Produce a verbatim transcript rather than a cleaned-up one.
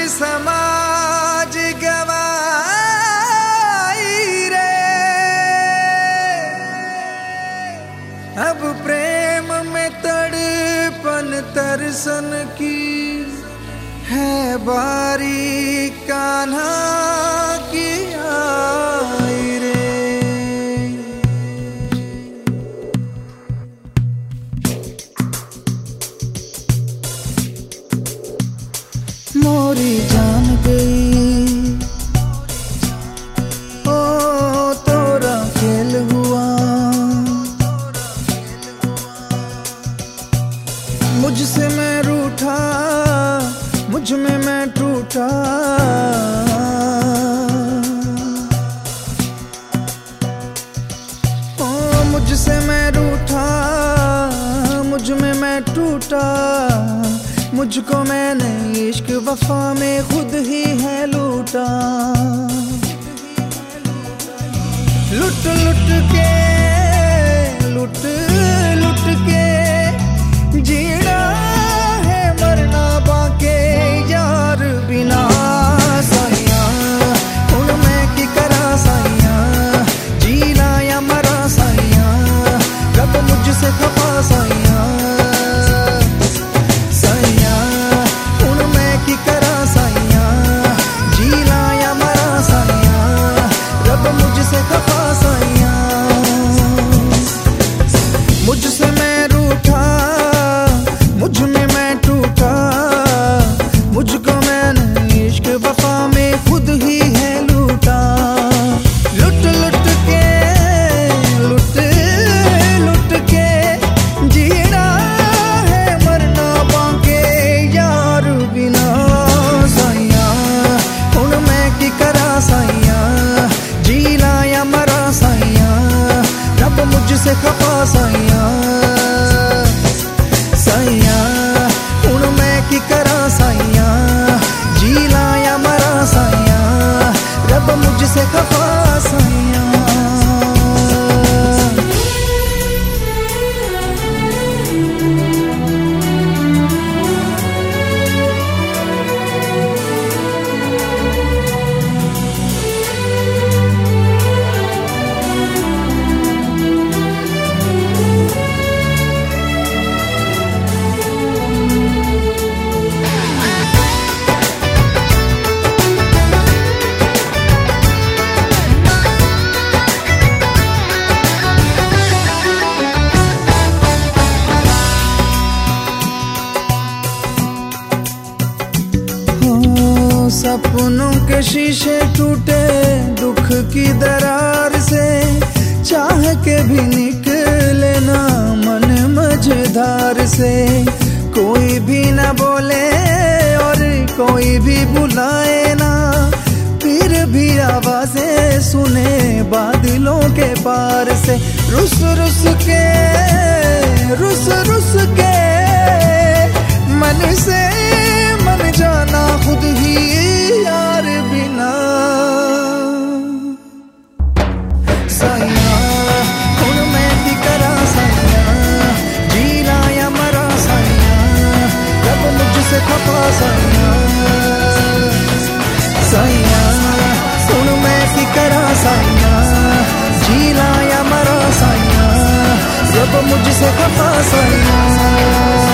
समाज गवाई रे, अब प्रेम में तड़पन तरसन की है बारी कान्हा की आई रे। मोरी जान गई ओ तोरा खेल हुआ, मुझसे मैं रूठा मुझ में मैं टूटा, ओ मुझसे मैं रूठा मुझ में मैं टूटा, मुझको मैंने इश्क वफा में खुद ही है लूटा। लुट लुट के लुट लुट के जीना है मरना बाके यार बिना साइया, हुण मैं की करा साइया, जीना या मरा साइया, रब मुझसे खफा साइया, मुझसे मैं रूठा मुझ में मैं टूटा, मुझको मैंने इश्क वफा में खुद ही है लूटा। लुट लुट के लुट लुट के जीना है मरना बाके यार बिना साइया, हुण मैं की करा साइया, जीना या मरा साइया, रब मुझसे खफा साइया, साइया हुण मैं की करा साइया, जीला या मरा साइया, रब मुझसे खफा साइया। सपनों के शीशे टूटे दुख की दरार से, चाह के भी निकले ना मन मझधार से, कोई भी ना बोले और कोई भी बुलाए ना, फिर भी आवाजें सुने बादलों के पार से, रुस रुस के रुस रुस के मन से मन जाना खुद ही यार बिना साइया, हुण मैं की करा साइया, जीना या मरा साइया, रब मुझसे खफा साइया, साइया हुण मैं की करा साइया, जीना या मरा साइया, रब मुझसे खफा साइया।